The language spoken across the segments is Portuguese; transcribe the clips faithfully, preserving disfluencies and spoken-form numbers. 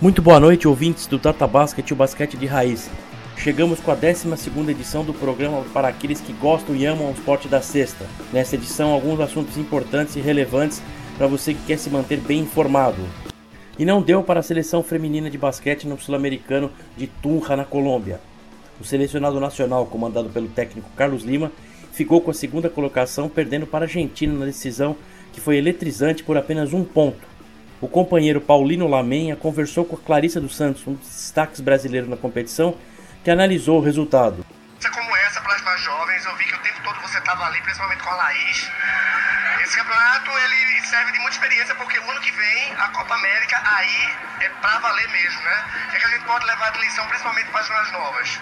Muito boa noite, ouvintes do Data Basket, o basquete de raiz. Chegamos com a décima segunda edição do programa para aqueles que gostam e amam o esporte da cesta. Nessa edição, alguns assuntos importantes e relevantes para você que quer se manter bem informado. E não deu para a seleção feminina de basquete no Sul-Americano de Tunja, na Colômbia. O selecionado nacional, comandado pelo técnico Carlos Lima, ficou com a segunda colocação, perdendo para a Argentina na decisão que foi eletrizante por apenas um ponto. O companheiro Paulino Lamenha conversou com a Clarissa dos Santos, um dos destaques brasileiros na competição, que analisou o resultado. Como essa para as mais jovens, eu vi que o tempo todo você estava ali, principalmente com a Laís. Esse campeonato ele serve de muita experiência, porque o ano que vem a Copa América aí é para valer mesmo, né? O que, é que a gente pode levar de lição, principalmente para as mais novas?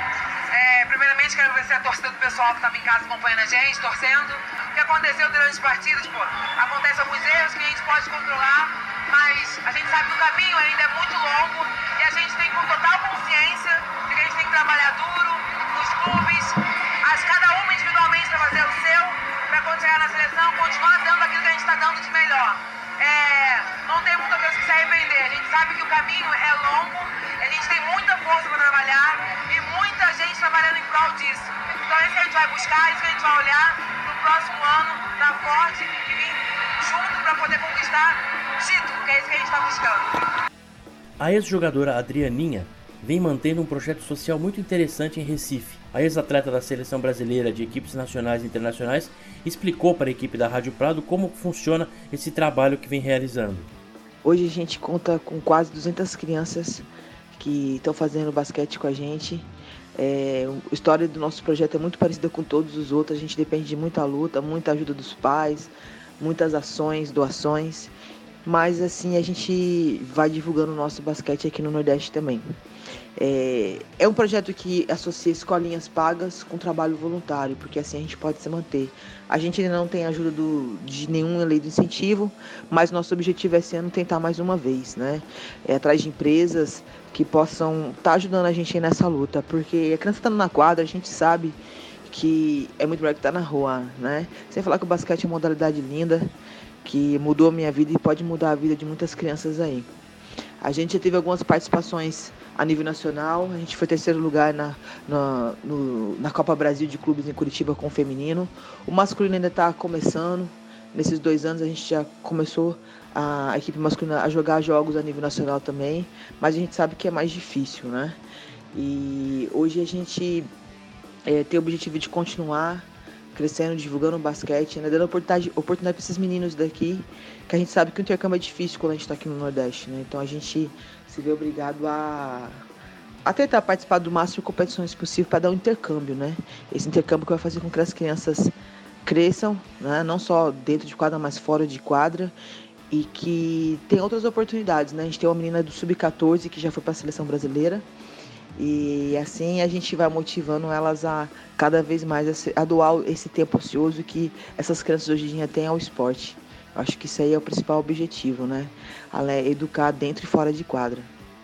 É, primeiramente quero agradecer a torcida do pessoal que estava em casa acompanhando a gente, torcendo. O que aconteceu durante as partidas, pô, acontece alguns erros que a gente pode controlar, mas a gente sabe que o caminho ainda é muito longo e a gente tem com total consciência de que a gente tem que trabalhar duro nos clubes, as, cada uma individualmente para fazer o seu, para quando chegar na seleção continuar dando aquilo que a gente está dando de melhor. É, não tem muita coisa que se arrepender, a gente sabe que o caminho é longo, a gente tem muita força para trabalhar e muita gente trabalhando em prol disso. Então é isso que a gente vai buscar, é isso que a gente vai olhar no próximo ano, tá forte e vir junto para poder conquistar o título, que é isso que a gente está buscando. A ex-jogadora Adrianinha vem mantendo um projeto social muito interessante em Recife. A ex-atleta da seleção brasileira de equipes nacionais e internacionais explicou para a equipe da Rádio Prado como funciona esse trabalho que vem realizando. Hoje a gente conta com quase duzentas crianças que estão fazendo basquete com a gente. É, a história do nosso projeto é muito parecida com todos os outros. A gente depende de muita luta, muita ajuda dos pais, muitas ações, doações. Mas assim a gente vai divulgando o nosso basquete aqui no Nordeste também. É, é um projeto que associa escolinhas pagas com trabalho voluntário, porque assim a gente pode se manter. A gente ainda não tem ajuda do, de nenhuma lei de incentivo, mas nosso objetivo esse ano é tentar mais uma vez, né? É atrás de empresas que possam estar tá ajudando a gente aí nessa luta, porque a criança estando na quadra, a gente sabe que é muito melhor que estar tá na rua, né? Sem falar que o basquete é uma modalidade linda, que mudou a minha vida e pode mudar a vida de muitas crianças aí. A gente já teve algumas participações a nível nacional, a gente foi terceiro lugar na, na, no, na Copa Brasil de Clubes em Curitiba com o feminino. O masculino ainda está começando, nesses dois anos a gente já começou a, a equipe masculina a jogar jogos a nível nacional também, mas a gente sabe que é mais difícil, né? E hoje a gente é, tem o objetivo de continuar crescendo, divulgando o basquete, né, dando oportunidade, oportunidade para esses meninos daqui, que a gente sabe que o intercâmbio é difícil quando a gente está aqui no Nordeste, né? Então a gente se vê obrigado a, a tentar participar do máximo de competições possível para dar um intercâmbio, né? Esse intercâmbio que vai fazer com que as crianças cresçam, né? Não só dentro de quadra, mas fora de quadra, e que tem outras oportunidades, né? A gente tem uma menina do sub catorze que já foi para a seleção brasileira, e assim a gente vai motivando elas a cada vez mais a doar esse tempo ocioso que essas crianças hoje em dia têm ao esporte. Eu acho que isso aí é o principal objetivo, né? É educar dentro e fora de quadra.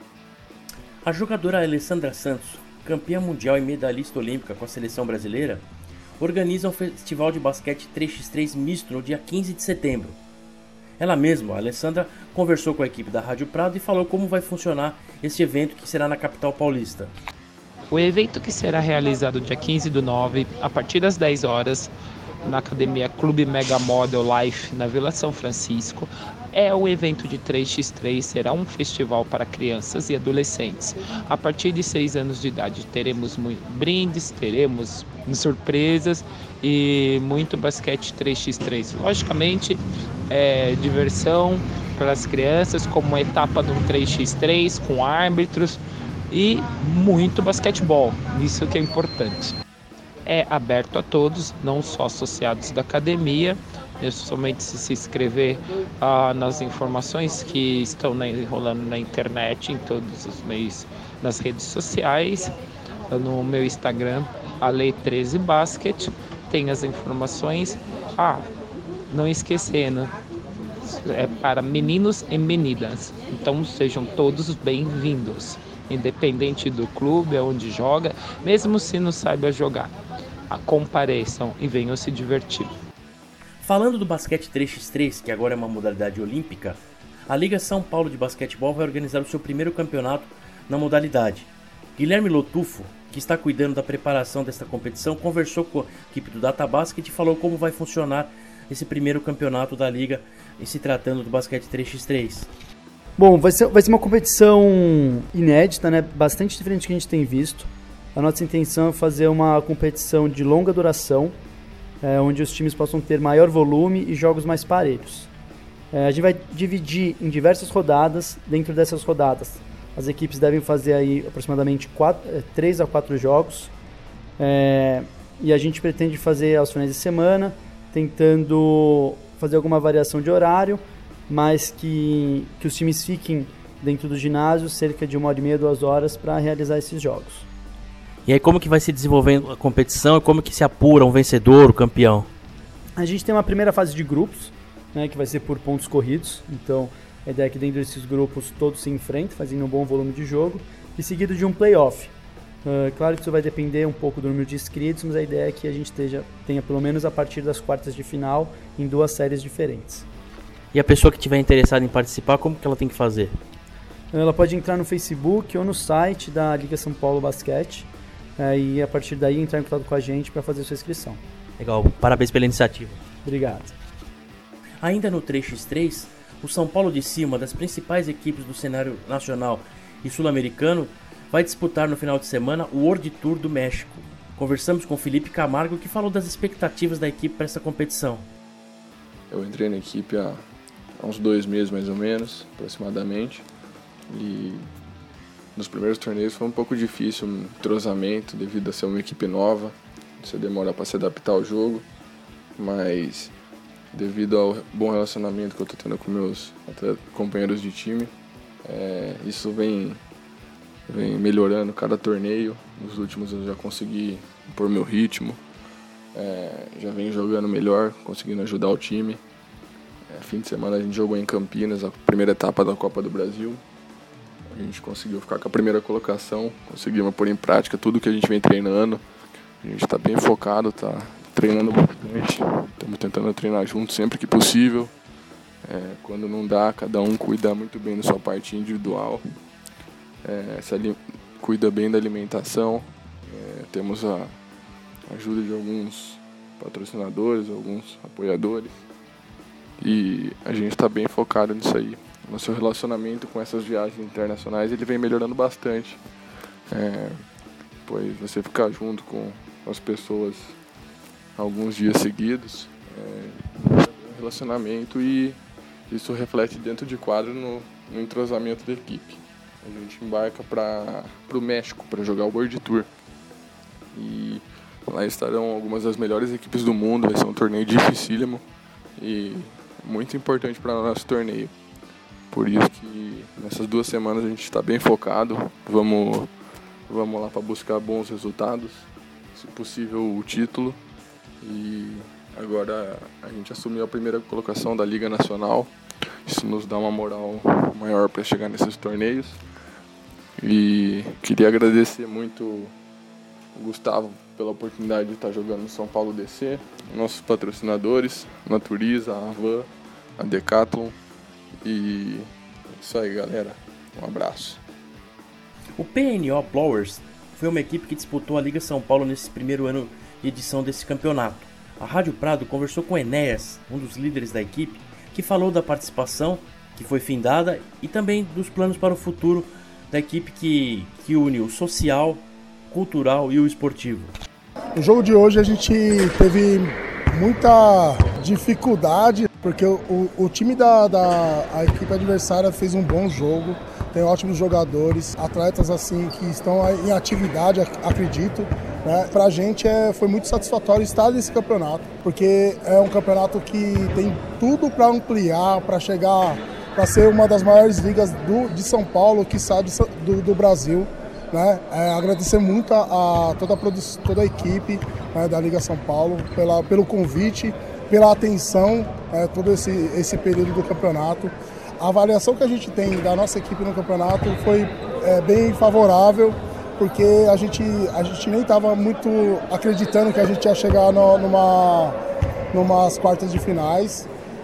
A jogadora Alessandra Santos, campeã mundial e medalhista olímpica com a seleção brasileira, organiza um festival de basquete três por três misto no dia quinze de setembro. Ela mesma, a Alessandra, conversou com a equipe da Rádio Prado e falou como vai funcionar esse evento que será na capital paulista. O evento que será realizado dia quinze do nove, a partir das dez horas, na Academia Clube Mega Model Life, na Vila São Francisco, é o evento de três por três, será um festival para crianças e adolescentes. A partir de seis anos de idade teremos muito brindes, teremos surpresas e muito basquete três por três. Logicamente, é, diversão para as crianças, como uma etapa do três por três, com árbitros e muito basquetebol, isso que é importante. É aberto a todos, não só associados da academia, é somente se se inscrever ah, nas informações que estão na, rolando na internet, em todos os meios, nas redes sociais, no meu Instagram, Ale treze Basket, tem as informações. Ah, não esquecendo, é para meninos e meninas, então sejam todos bem-vindos, independente do clube, aonde joga, mesmo se não saiba jogar. Compareçam e venham se divertir. Falando do basquete três por três, que agora é uma modalidade olímpica, a Liga São Paulo de Basquetebol vai organizar o seu primeiro campeonato na modalidade. Guilherme Lotufo, que está cuidando da preparação desta competição, conversou com a equipe do Databasket e falou como vai funcionar esse primeiro campeonato da Liga, em se tratando do basquete três por três. Bom, vai ser, vai ser uma competição inédita, né? Bastante diferente do que a gente tem visto. A nossa intenção é fazer uma competição de longa duração, é, onde os times possam ter maior volume e jogos mais parelhos. É, a gente vai dividir em diversas rodadas. Dentro dessas rodadas, as equipes devem fazer aí aproximadamente três a quatro jogos. É, e a gente pretende fazer aos finais de semana, tentando fazer alguma variação de horário, mas que, que os times fiquem dentro do ginásio cerca de uma hora e meia, duas horas para realizar esses jogos. E aí como que vai se desenvolvendo a competição e como que se apura um vencedor, o campeão? A gente tem uma primeira fase de grupos, né, que vai ser por pontos corridos, então a ideia é que dentro desses grupos todos se enfrentem, fazendo um bom volume de jogo, e seguido de um playoff. Uh, claro que isso vai depender um pouco do número de inscritos, mas a ideia é que a gente esteja, tenha pelo menos a partir das quartas de final em duas séries diferentes. E a pessoa que estiver interessada em participar, como que ela tem que fazer? Ela pode entrar no Facebook ou no site da Liga São Paulo Basquete, é, e a partir daí entrar em contato com a gente para fazer a sua inscrição. Legal, parabéns pela iniciativa. Obrigado. Ainda no três por três, o São Paulo de Si, uma das principais equipes do cenário nacional e sul-americano, vai disputar no final de semana o World Tour do México. Conversamos com Felipe Camargo, que falou das expectativas da equipe para essa competição. Eu entrei na equipe há há uns dois meses mais ou menos, aproximadamente, e nos primeiros torneios foi um pouco difícil o entrosamento devido a ser uma equipe nova, você demora para se adaptar ao jogo, mas devido ao bom relacionamento que eu estou tendo com meus companheiros de time, é, isso vem, vem melhorando cada torneio. Nos últimos eu já consegui pôr meu ritmo, é, já venho jogando melhor, conseguindo ajudar o time. É, fim de semana a gente jogou em Campinas, a primeira etapa da Copa do Brasil. A gente conseguiu ficar com a primeira colocação, conseguimos pôr em prática tudo que a gente vem treinando. A gente está bem focado, está treinando bastante, estamos tentando treinar junto sempre que possível. É, quando não dá, cada um cuida muito bem da sua parte individual, é, se ali, cuida bem da alimentação. É, temos a ajuda de alguns patrocinadores, alguns apoiadores. E a gente está bem focado nisso aí. Nosso relacionamento com essas viagens internacionais ele vem melhorando bastante. É, pois você ficar junto com as pessoas alguns dias seguidos, é um relacionamento, e isso reflete dentro de quadro no, no entrosamento da equipe. A gente embarca para o México para jogar o World Tour. E lá estarão algumas das melhores equipes do mundo. Vai ser um torneio dificílimo e muito importante para o nosso torneio. Por isso que nessas duas semanas a gente está bem focado. Vamos, vamos lá para buscar bons resultados, se possível o título. E agora a gente assumiu a primeira colocação da Liga Nacional. Isso nos dá uma moral maior para chegar nesses torneios. E queria agradecer muito o Gustavo pela oportunidade de estar jogando no São Paulo D C, nossos patrocinadores, Naturiza, a Avan, a Decathlon. E isso aí, galera. Um abraço. O P N O Blowers foi uma equipe que disputou a Liga São Paulo nesse primeiro ano de edição desse campeonato. A Rádio Prado conversou com Enéas, um dos líderes da equipe, que falou da participação, que foi findada, e também dos planos para o futuro da equipe que, que une o social, cultural e o esportivo. No jogo de hoje a gente teve muita dificuldade, porque o, o time da, da a equipe adversária fez um bom jogo, tem ótimos jogadores, atletas assim que estão em atividade, acredito. Né? Para a gente é, foi muito satisfatório estar nesse campeonato, porque é um campeonato que tem tudo para ampliar, para chegar, para ser uma das maiores ligas do, de São Paulo, quiçá do, do Brasil. Né? É, agradecer muito a, a toda, a toda a equipe, né, da Liga São Paulo pela, pelo convite, pela atenção, é, todo esse, esse período do campeonato. A avaliação que a gente tem da nossa equipe no campeonato foi é, bem favorável, porque a gente, a gente nem estava muito acreditando que a gente ia chegar no, numa, numas quartas de finais.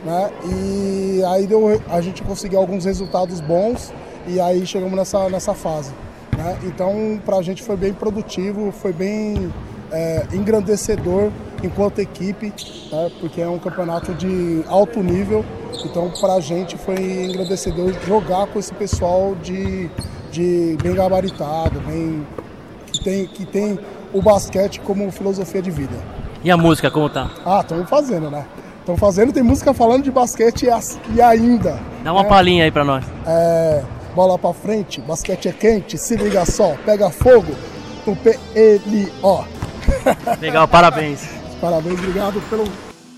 né? E aí deu, a gente conseguiu alguns resultados bons e aí chegamos nessa, nessa fase, né? Então, para a gente foi bem produtivo, foi bem é, engrandecedor enquanto equipe, né? Porque é um campeonato de alto nível, então para a gente foi engrandecedor jogar com esse pessoal de, de bem gabaritado, bem, que tem, que tem o basquete como filosofia de vida. E a música, como tá? Ah, estamos fazendo, né? Estamos fazendo, tem música falando de basquete e ainda. Dá uma né? palhinha aí pra nós. É, bola pra frente, basquete é quente, se liga só, pega fogo, no P L O. Legal, parabéns. Parabéns, obrigado pelo...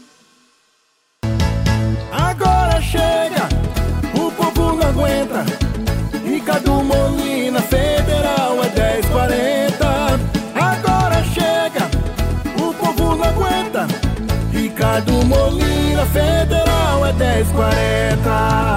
Agora chega, o povo não aguenta. Ricardo Molina, Federal é dez e quarenta. Agora chega, o povo não aguenta. Ricardo Molina, Federal é dez e quarenta.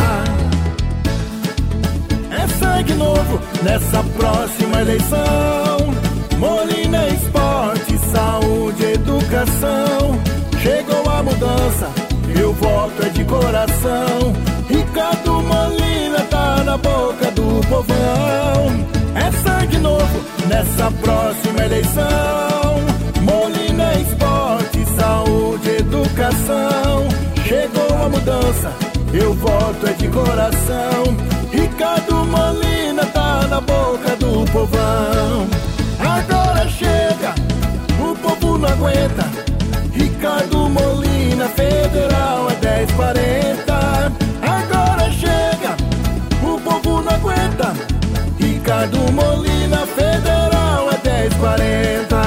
É sangue novo nessa próxima eleição. Molina Esporte, saúde, educação. Chegou a mudança, meu voto é de coração. Ricardo Molina tá na boca do povão. É sangue novo nessa próxima eleição. Molina Esporte, saúde, educação. Chegou a mudança, meu voto é de coração. Ricardo Molina tá na boca do povão. Agora chega, o povo não aguenta. Ricardo Molina, Federal é dez e quarenta. Agora chega, o povo não aguenta. Ricardo Molina, Federal é dez e quarenta.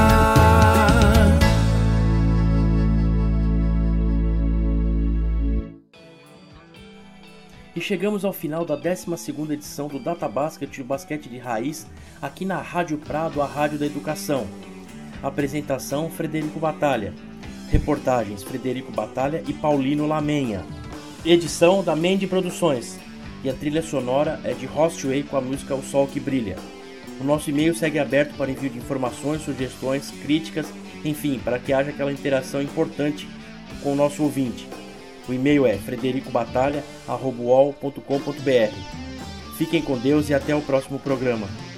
E chegamos ao final da décima segunda edição do Data Basket, o basquete de raiz, aqui na Rádio Prado, a Rádio da Educação. Apresentação, Frederico Batalha. Reportagens, Frederico Batalha e Paulino Lamenha. Edição da Mendy Produções. E a trilha sonora é de Hostway com a música O Sol que Brilha. O nosso e-mail segue aberto para envio de informações, sugestões, críticas, enfim, para que haja aquela interação importante com o nosso ouvinte. O e-mail é frederico batalha arroba u o l ponto com ponto b r. Fiquem com Deus e até o próximo programa.